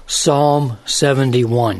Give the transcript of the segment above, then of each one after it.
Psalm 71.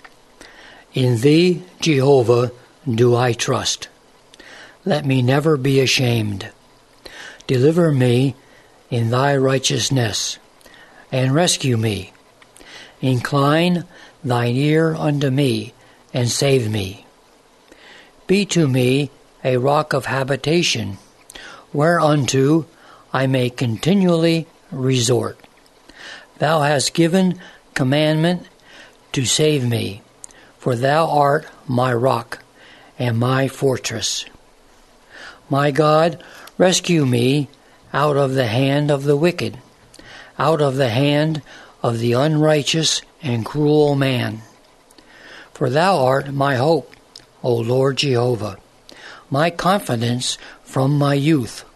In Thee, Jehovah, do I trust. Let me never be ashamed. Deliver me in Thy righteousness, and rescue me. Incline Thine ear unto me, and save me. Be to me a rock of habitation, whereunto I may continually resort. Thou hast given commandment to save me, for Thou art my rock and my fortress. My God, rescue me out of the hand of the wicked, out of the hand of the unrighteous and cruel man. For Thou art my hope, O Lord Jehovah, my confidence from my youth.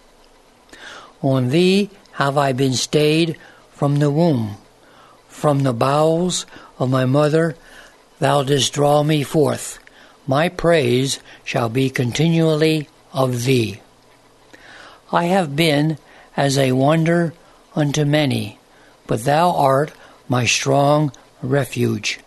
On Thee have I been stayed from the womb. From the bowels of my mother Thou didst draw me forth. My praise shall be continually of Thee. I have been as a wonder unto many, but Thou art my strong refuge.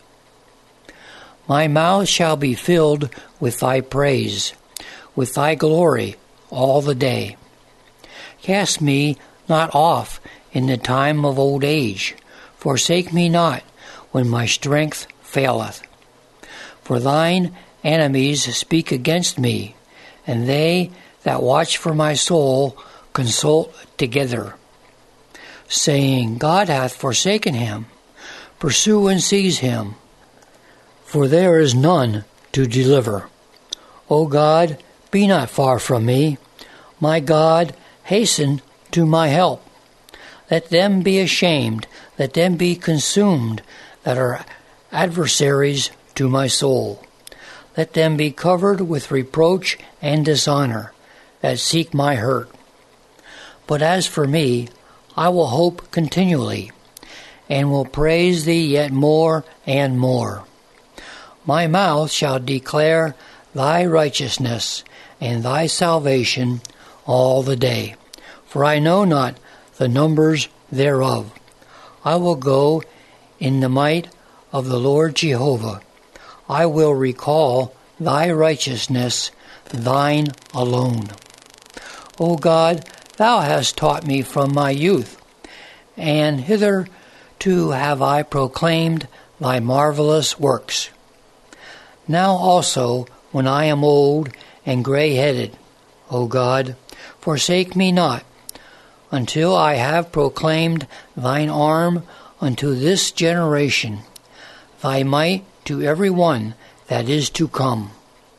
My mouth shall be filled with Thy praise, with Thy glory all the day. Cast me not off in the time of old age. Forsake me not when my strength faileth. For Thine enemies speak against me, and they that watch for my soul consult together, saying, God hath forsaken him. Pursue and seize him, for there is none to deliver. O God, be not far from me. My God, hasten to my help. Let them be ashamed, let them be consumed that are adversaries to my soul. Let them be covered with reproach and dishonor that seek my hurt. But as for me, I will hope continually, and will praise Thee yet more and more. My mouth shall declare Thy righteousness and Thy salvation all the day, for I know not the numbers thereof. I will go in the might of the Lord Jehovah. I will recall Thy righteousness, Thine alone. O God, Thou hast taught me from my youth, and hitherto have I proclaimed Thy marvelous works. Now also, when I am old and gray-headed, O God, forsake me not, until I have proclaimed Thine arm unto this generation, Thy might to every one that is to come.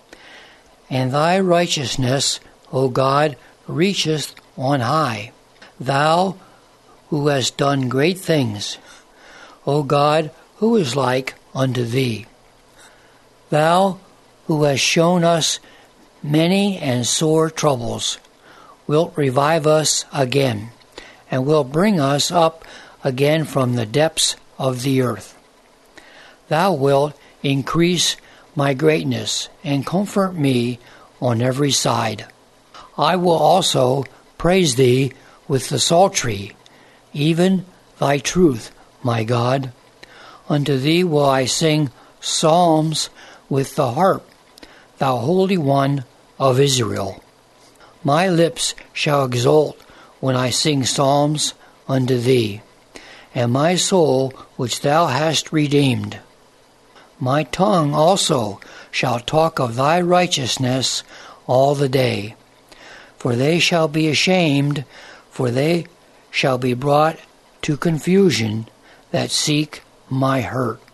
And Thy righteousness, O God, reacheth on high. Thou who hast done great things, O God, who is like unto Thee? Thou who hast shown us many and sore troubles, wilt revive us again, and wilt bring us up again from the depths of the earth. Thou wilt increase my greatness, and comfort me on every side. I will also praise Thee with the psaltery, even Thy truth, my God. Unto Thee will I sing psalms with the harp, Thou Holy One of Israel. My lips shall exult when I sing psalms unto Thee, and my soul which Thou hast redeemed. My tongue also shall talk of Thy righteousness all the day. For they shall be ashamed, for they shall be brought to confusion that seek my hurt.